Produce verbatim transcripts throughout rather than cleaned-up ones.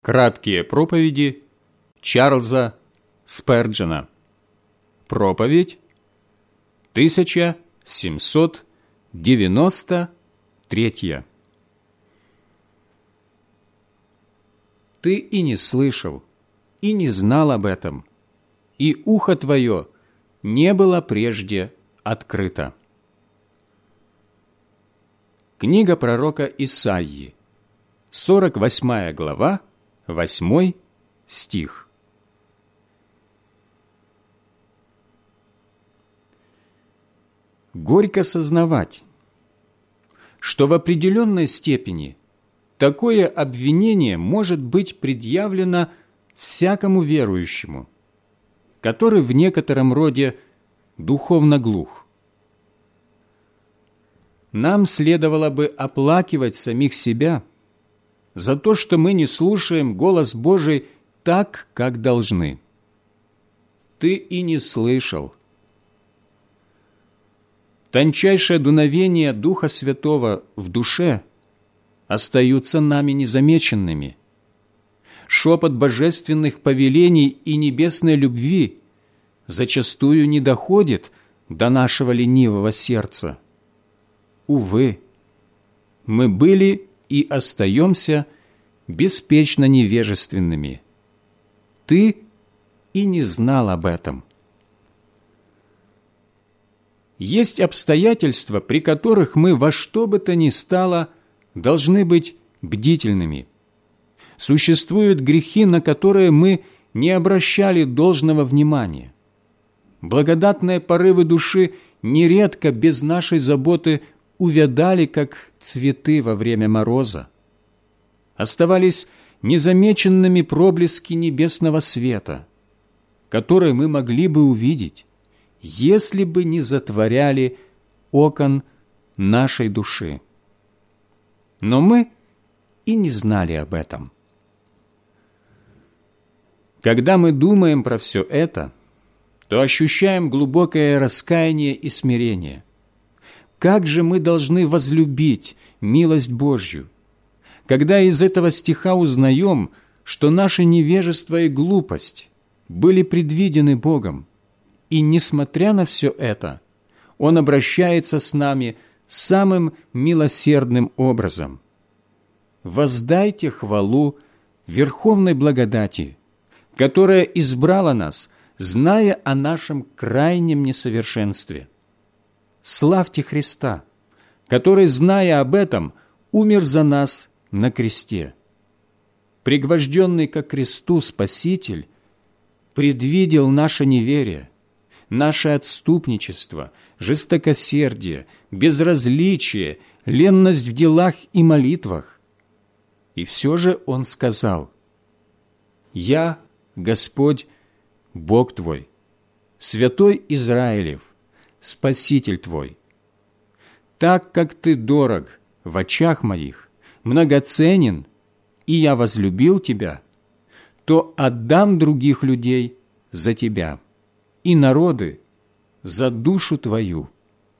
Краткие проповеди Чарльза Сперджена. Проповедь тысяча семьсот девяносто третья. Ты и не слышал, и не знал об этом, и ухо твое не было прежде открыто. Книга пророка Исаии, сорок восьмая глава, восьмой стих. Горько сознавать, что в определенной степени такое обвинение может быть предъявлено всякому верующему, который в некотором роде духовно глух. Нам следовало бы оплакивать самих себя за то, что мы не слушаем голос Божий так, как должны. Ты и не слышал. Тончайшее дуновение Духа Святого в душе остаются нами незамеченными. Шепот божественных повелений и небесной любви зачастую не доходит до нашего ленивого сердца. Увы, мы были и остаемся беспечно невежественными. Ты и не знал об этом. Есть обстоятельства, при которых мы во что бы то ни стало должны быть бдительными. Существуют грехи, на которые мы не обращали должного внимания. Благодатные порывы души нередко без нашей заботы увядали, как цветы во время мороза. Оставались незамеченными проблески небесного света, которые мы могли бы увидеть, если бы не затворяли окон нашей души. Но мы и не знали об этом. Когда мы думаем про все это, то ощущаем глубокое раскаяние и смирение. Как же мы должны возлюбить милость Божью, когда из этого стиха узнаем, что наше невежество и глупость были предвидены Богом, и, несмотря на все это, Он обращается с нами самым милосердным образом. Воздайте хвалу верховной благодати, которая избрала нас, зная о нашем крайнем несовершенстве. Славьте Христа, который, зная об этом, умер за нас на кресте. Пригвожденный ко кресту Спаситель предвидел наше неверие, наше отступничество, жестокосердие, безразличие, ленность в делах и молитвах. И все же Он сказал: «Я, Господь, Бог твой, Святой Израилев, Спаситель твой. Так как ты дорог в очах моих, многоценен, и я возлюбил тебя, то отдам других людей за тебя, и народы за душу твою».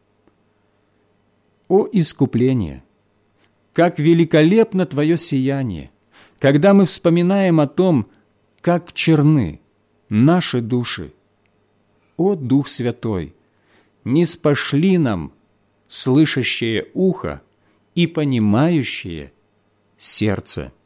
О искупление! Как великолепно твое сияние, когда мы вспоминаем о том, как черны наши души. О Дух Святой! Ниспошли нам слышащее ухо и понимающее сердце.